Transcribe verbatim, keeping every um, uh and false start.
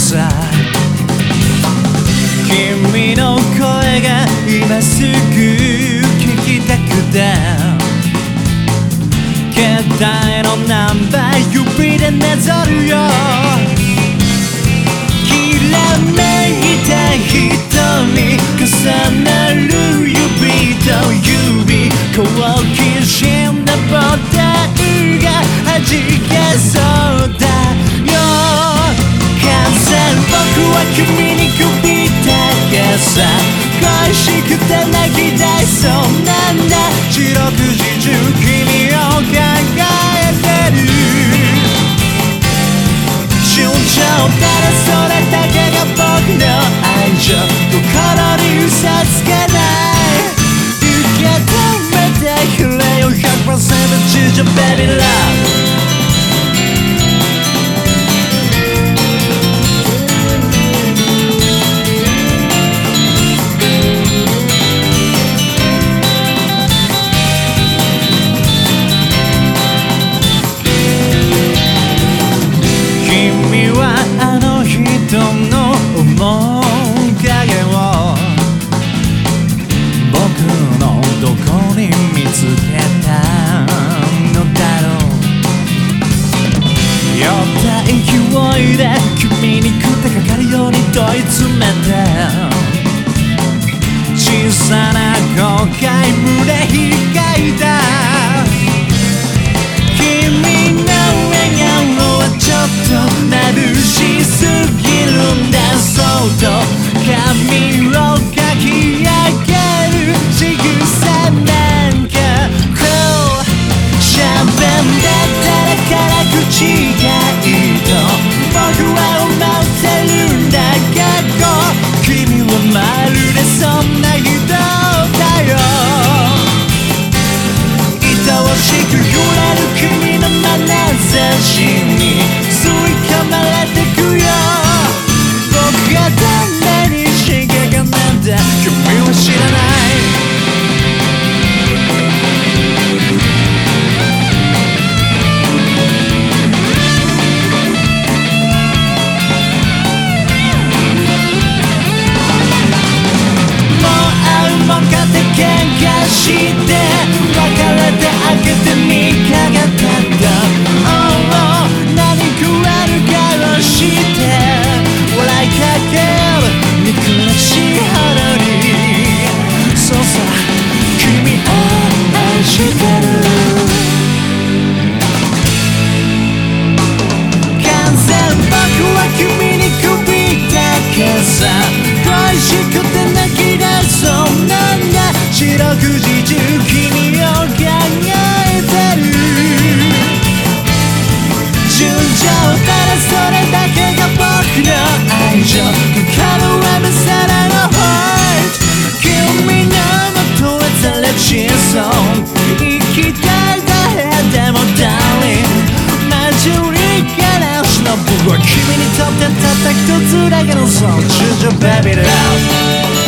さ君の声が今すぐ聞きたくて携帯のナンバー指でなぞるよきらめいた瞳重なる指と指好奇心なボタンが弾けそうだよ風僕は君に首だけさ恋しくて泣き出しそうなんだ四六時中君を考えてる順調ただそれだけが僕の愛情心に嘘つけない受け止めてくれよ ひゃくパーセント 地上 Baby Love君に食ってかかるように問い詰めて小さな後悔胸開いた君の笑顔はちょっと眩しすぎるんだそうと髪をかき上げる仕草なんかしゃべんでたらから口がいいと僕は思ってるんだけど君はまるでそんな人だよ愛おしく揺れる君の眼差しに吸い込まれてくよ僕がどんなに刺激がなんだ君は知らない喧嘩して別れてあげてみかがったんだ Oh 何食わぬ顔して笑いかける憎らしいほどにそうさ君を愛してる完全僕は君に首だけさ恋しくて泣き出そうなんだ四六時中君を考えてる順調ただそれだけが僕の愛情かかるはまさらのホワイト君の元へされちそう生きたいだけでも Darling マジュリからしの僕は君にとってたった一つだけのそう中上 Baby Love